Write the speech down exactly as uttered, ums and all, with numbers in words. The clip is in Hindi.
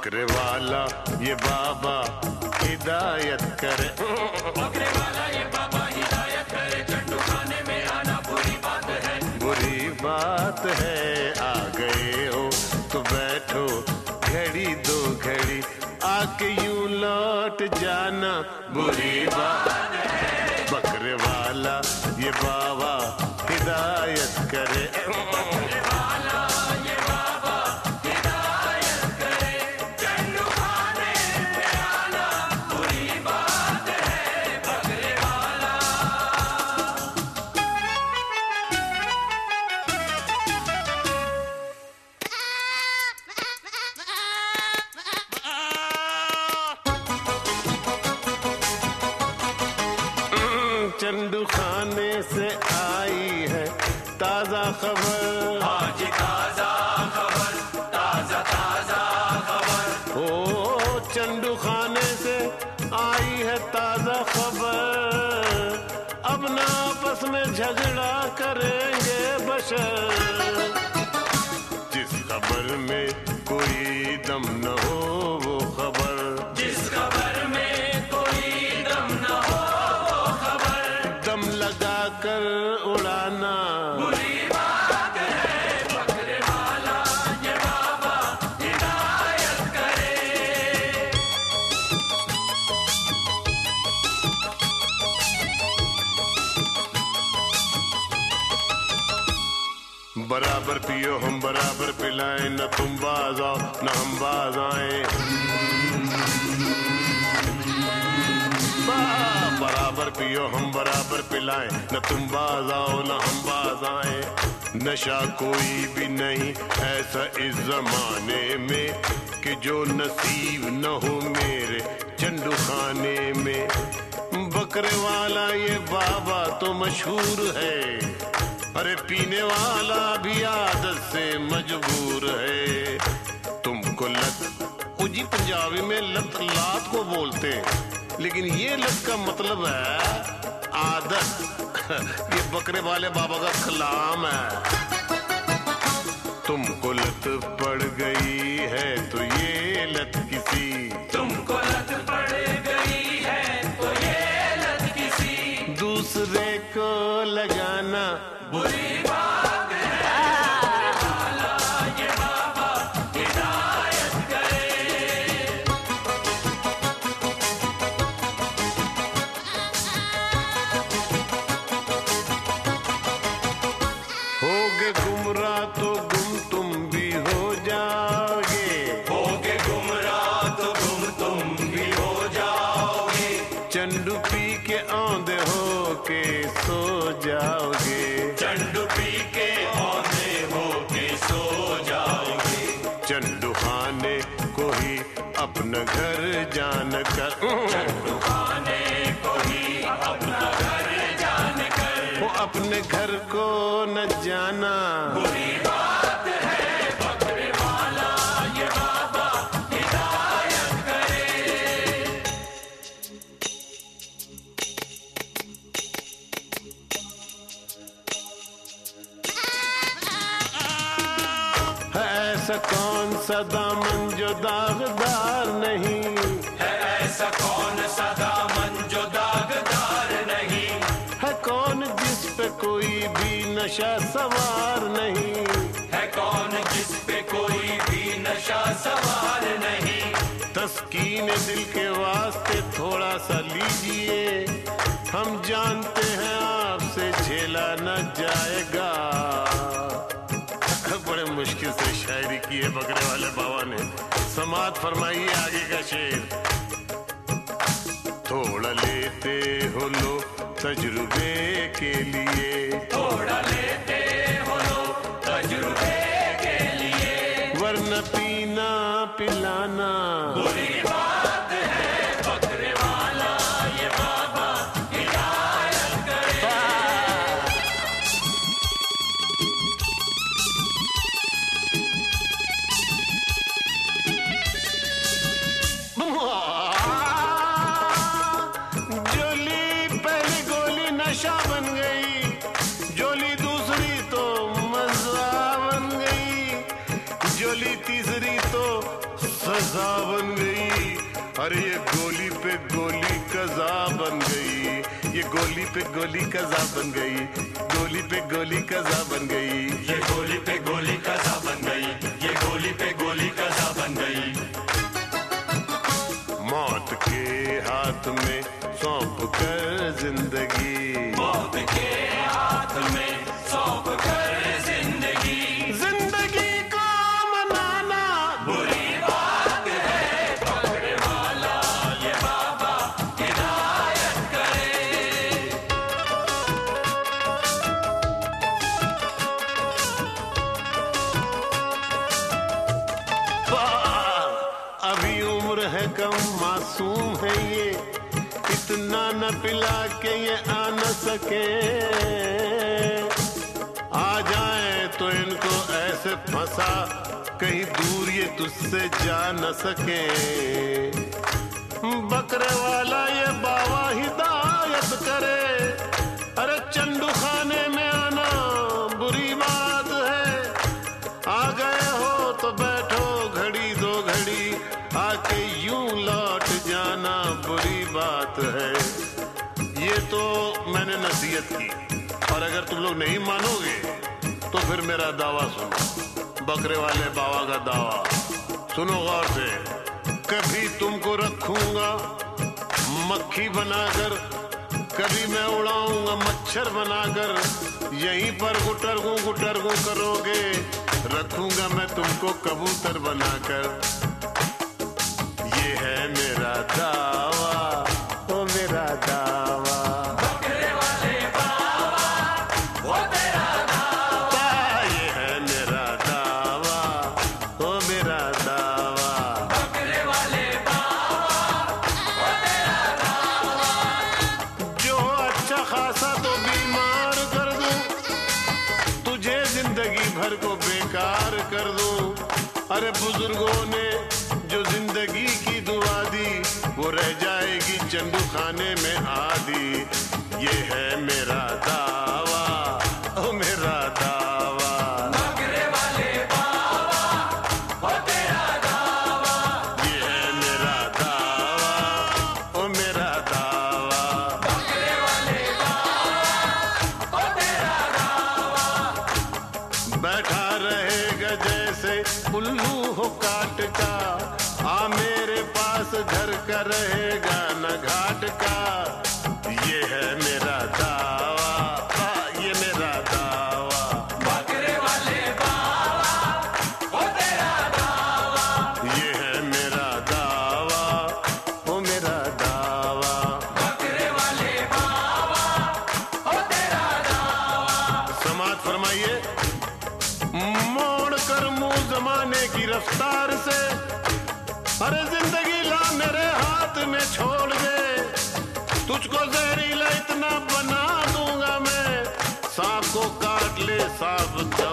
बकरे वाला ये बाबा हिदायत करे, बकरे वाला ये बाबा हिदायत करे, चंडू खाने में आना बुरी बात है, बुरी बात है। आ गए हो तो बैठो घड़ी दो घड़ी, आके यूं लौट जाना बुरी बात है। बकरे वाला ये बाबा हिदायत करे, बकरे वाला ये बाबा हिदायत करे, चंडू खाने में आना बुरी बात है, बकरे वाला। चंडू खाने से आई है ताजा खबर, आज ताजा खबर, ताजा ताजा खबर, ओ चंडू खाने से आई है ताजा खबर। अब ना आपस में झगड़ा करेंगे बशर, जिस खबर में कोई दम न हो वो खबर, जिस खबर में कोई दम न हो वो खबर, दम लगा कर उड़ाना बुरी बात है। बकरे वाला ये बाबा हिदायत करे, बराबर पियो हम बराबर पिलाएं, न तुम बाज आओ न हम बाज आए। बराबर पियो हम बराबर पिलाएं, न तुम बाज आओ न हम बाज आए। नशा कोई भी नहीं ऐसा इस जमाने में कि जो नसीब न हो मेरे चंडू खाने में। बकरे वाला ये बाबा तो मशहूर है, अरे पीने वाला भी आदत से मजबूर है। तुमको लत, जी पंजाबी में लत लात को बोलते हैं, लेकिन ये लत का मतलब है आदत। ये बकरे वाले बाबा का कलाम है। तुमको लत पड़ गई है तो ये लत किसी, तुमको लत पड़ गई है तो ये लत किसी दूसरे को लगाना बुरी बात है। बकरे वाला ये बाबा हिदायत करे, होगे गुमराह तो गुम तुम भी हो जाओगे, होगे गुमराह तो गुम तुम भी हो जाओगे, चंडू पी के औंधे हो के सो जाओगे, चंडू पी के औंधे हो के सो जाओगे, चंडू खाने को ही अपना घर जान कर, चंडू खाने को ही अपना घर जान कर, वो अपने घर को न जाना बुरी बात है। बकरे वाला ये बाबा हिदायत करे, है ऐसा कौन सा दामन जो दागदार नहीं, है ऐसा कौन सा दामन जो दागदार नहीं, है कौन जिस पे कोई भी नशा सवार नहीं, है कौन जिस पे कोई भी नशा सवार नहीं। तस्कीन दिल के वास्ते थोड़ा सा लीजिए, हम जानते हैं आपसे झेला न जाएगा। बड़े मुश्किल से शायरी की है बकरे वाले बाबा ने। समात फरमाइए आगे का शेर, थोड़ा लेते हो लो तजुर्बे के लिए, थोड़ा लेते हो लो तजुर्बे के लिए, वरना पीना पिलाना बुरी बात है। बकरे वाला ये बाबा हिदायत करे, जोली पहली गोली नशा बन गई, जोली दूसरी तो मजा बन गई, जोली तीसरी तो मजा बन गई। अरे ये गोली पे गोली कज़ा बन गई, ये गोली पे गोली कज़ा बन गई, गोली पे गोली कज़ा बन गई, ये गोली पे गोली कज़ा बन गई, ये गोली पे गोली कज़ा बन गई। मौत के हाथ में सौंप कर जिंदगी, मौत के हाथ में सौंप कर जिंदगी, जिंदगी को मनाना बुरी बात है। पकड़े वाला ये बाबा हिदायत करे। अभी उम्र है कम, मासूम है ये, इतना न पिला के ये आ न सके। आ जाए तो इनको ऐसे फंसा, कहीं दूर ये तुझसे जा न सके। बकरे वाला ये बाबा हिदायत करे, अरे चंडू खाने में आना बुरी बात है। आ गए हो तो बैठो घड़ी दो घड़ी, आके यूं लौट जाना बुरी बात है। ये तो मैंने नसीहत की, और अगर तुम लोग नहीं मानोगे तो फिर मेरा दावा सुनो, बकरे वाले बाबा का दावा सुनो गौर से। कभी तुमको रखूंगा मक्खी बनाकर, कभी मैं उड़ाऊंगा मच्छर बनाकर, यहीं पर गुटरगू गुटरगू करोगे, रखूंगा मैं तुमको कबूतर बनाकर। ये है मेरा दावा, ओ मेरा दावा, बकरे वाले बाबा वो तेरा दावा, ये है मेरा दावा, ओ मेरा दावा। बकरे वाले बाबा वो तेरा दावा। जो अच्छा खासा तो बीमार कर दूं, तुझे जिंदगी भर को बेकार कर दूं। अरे बुजुर्गों ने जो जिंदगी की दुआ दी, वो रह जाएगी चंदू खाने में आधी। ये है मेरा दावा, ओ मेरा दावा, बकरे वाले बाबा वो तेरा दावा, ये है मेरा दावा, ओ मेरा दावा। बकरे वाले बाबा वो तेरा दावा। बैठा रहेगा जैसे उल्लू हो काट का, आ मेरे पास घर का रहेगा न घाट का। ये है मेरा दावा, हाँ, ये मेरा दावा, बकरे वाले बाबा वो तेरा दावा, ये है मेरा दावा, ओ मेरा दावा। बकरे वाले बाबा वो तेरा दावा। समात फरमाइए। मोड़ कर मुंह जमाने की रफ्तार से, अरे जिंदगी ला मेरे हाथ में छोड़ दे। तुझको जहरीला इतना बना दूंगा मैं, सांप को काट ले सांप